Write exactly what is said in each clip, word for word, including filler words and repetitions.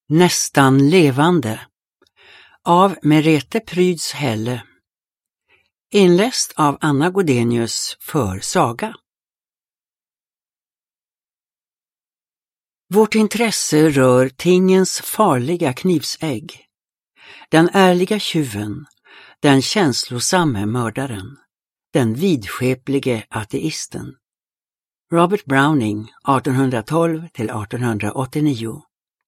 Nästan levande av Merete Pryds Helle. Inläst av Anna Godenius för Saga. Vårt intresse rör tingens farliga knivsägg. Den ärliga tjuven, den känslosamme mördaren, den vidskeplige ateisten. Robert Browning, artonhundratolv till artonhundraåttionio.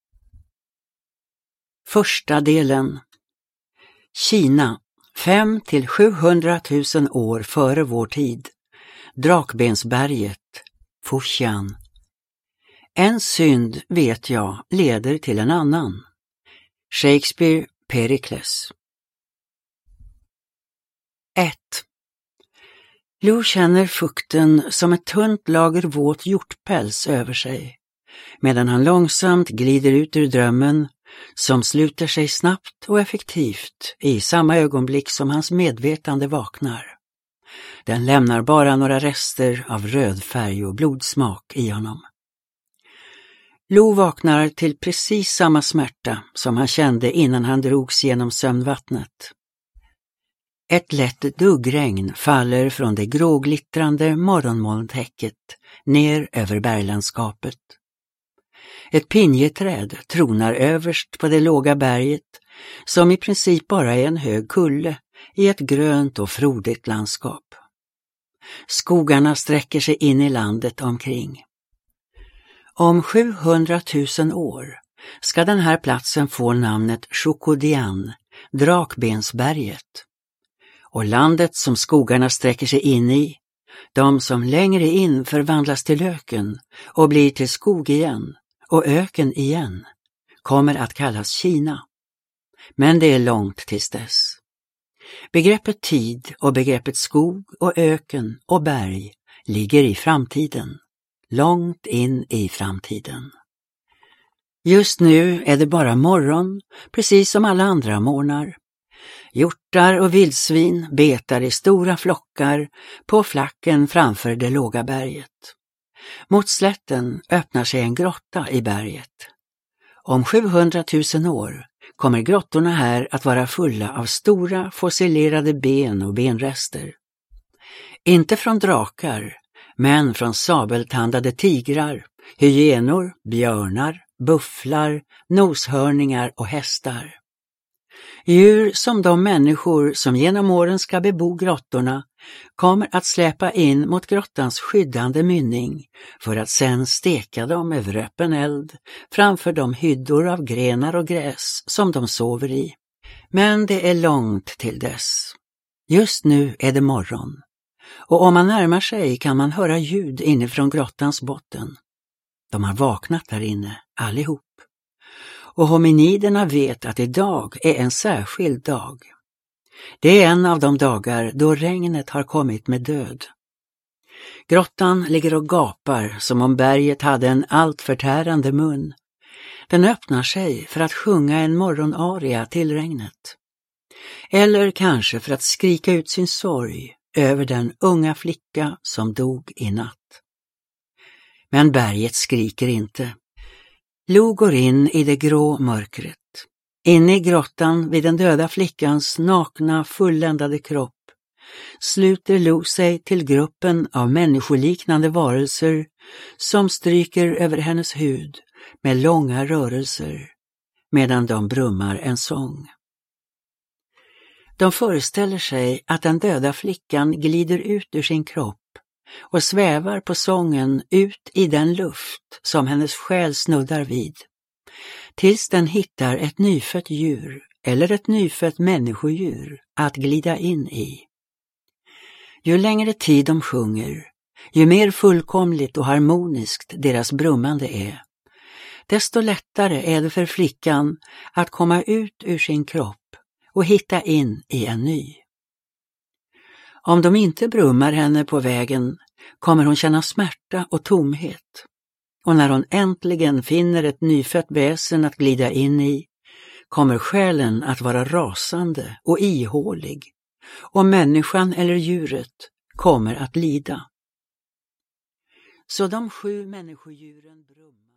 Första delen. Kina, fem till sjuhundratusen år före vår tid. Drakbensberget, Fujian. En synd, vet jag, leder till en annan. Shakespeare, Perikles. ett. Lu känner fukten som ett tunt lager våt hjortpäls över sig, medan han långsamt glider ut ur drömmen som sluter sig snabbt och effektivt i samma ögonblick som hans medvetande vaknar. Den lämnar bara några rester av röd färg och blodsmak i honom. Lu vaknar till precis samma smärta som han kände innan han drogs genom sömnvattnet. Ett lätt duggregn faller från det gråglittrande morgonmolntäcket ner över berglandskapet. Ett pinjeträd tronar överst på det låga berget som i princip bara är en hög kulle i ett grönt och frodigt landskap. Skogarna sträcker sig in i landet omkring. Om sjuhundratusen år ska den här platsen få namnet Shukodian, Drakbensberget. Och landet som skogarna sträcker sig in i, de som längre in förvandlas till öken och blir till skog igen och öken igen, kommer att kallas Kina. Men det är långt tills dess. Begreppet tid och begreppet skog och öken och berg ligger i framtiden, långt in i framtiden. Just nu är det bara morgon, precis som alla andra morgnar. Hjortar och vildsvin betar i stora flockar på flacken framför det låga berget. Mot slätten öppnar sig en grotta i berget. Om sjuhundratusen år kommer grottorna här att vara fulla av stora fossilerade ben och benrester. Inte från drakar, men från sabeltandade tigrar, hyenor, björnar, bufflar, noshörningar och hästar. Djur som de människor som genom åren ska bebo grottorna kommer att släpa in mot grottans skyddande mynning för att sen steka dem över öppen eld framför de hyddor av grenar och gräs som de sover i. Men det är långt till dess. Just nu är det morgon, och om man närmar sig kan man höra ljud inifrån grottans botten. De har vaknat där inne, allihop. Och hominiderna vet att idag är en särskild dag. Det är en av de dagar då regnet har kommit med död. Grottan ligger och gapar som om berget hade en alltförtärande mun. Den öppnar sig för att sjunga en morgonaria till regnet. Eller kanske för att skrika ut sin sorg över den unga flicka som dog i natt. Men berget skriker inte. Lu går in i det grå mörkret. Inne i grottan vid den döda flickans nakna, fulländade kropp sluter Lu sig till gruppen av människoliknande varelser som stryker över hennes hud med långa rörelser medan de brummar en sång. De föreställer sig att den döda flickan glider ut ur sin kropp och svävar på sången ut i den luft som hennes själ snuddar vid, tills den hittar ett nyfött djur eller ett nyfött människodjur att glida in i. Ju längre tid de sjunger, ju mer fullkomligt och harmoniskt deras brummande är, desto lättare är det för flickan att komma ut ur sin kropp och hitta in i en ny. Om de inte brummar henne på vägen kommer hon känna smärta och tomhet. Och när hon äntligen finner ett nyfött väsen att glida in i, kommer själen att vara rasande och ihålig, och människan eller djuret kommer att lida. Så de sju människodjuren brummar.